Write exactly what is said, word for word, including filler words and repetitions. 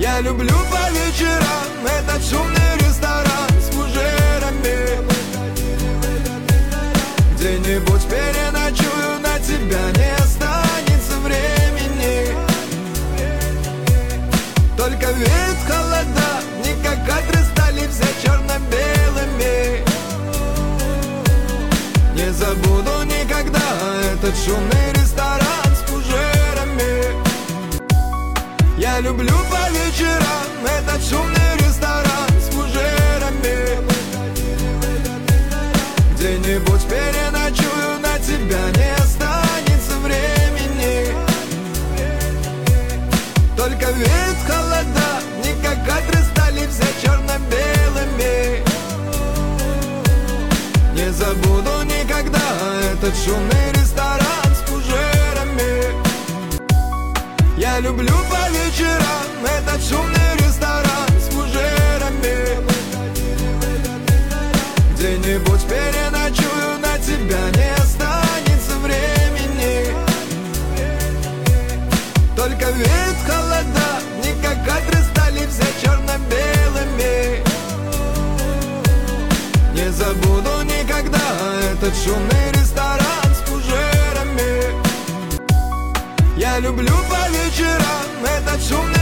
Я люблю по вечерам этот шумный ресторан с фужерами. Где-нибудь переночую, на тебя не останется времени. Только веет холода, не как кадры стали все черно-белыми. Не забуду никогда этот шумный ресторан с фужерами. Я люблю по вечерам этот шумный ресторан с фужерами. Где-нибудь переночую, на тебя не останется времени. Только веет холода, не как кадры стали все черно-белыми. Не забуду никогда этот шумный ресторан с фужерами. Я люблю по вечерам этот шумный ресторан с фужерами. Где-нибудь переночую, на тебя не останется времени. Только веет холода, не как кадры стали все черно-белыми. Не забуду никогда этот шумный ресторан с фужерами. Я люблю по вечерам этот шумный